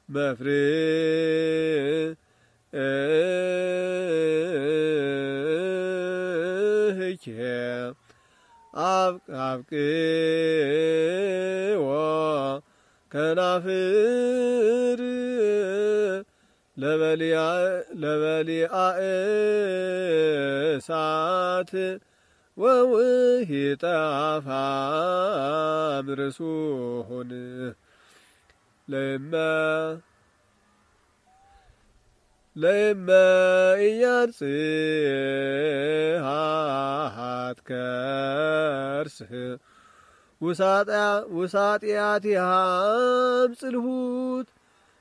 መፍርህኪ አብቅዎ ከናፍር ለበሊአ እሳት ወውሂጠ አፋም ርሱሁን ለእመ ኢያንጽሐት ከርስህ ውሳጢአቲሃ እምጽልሁት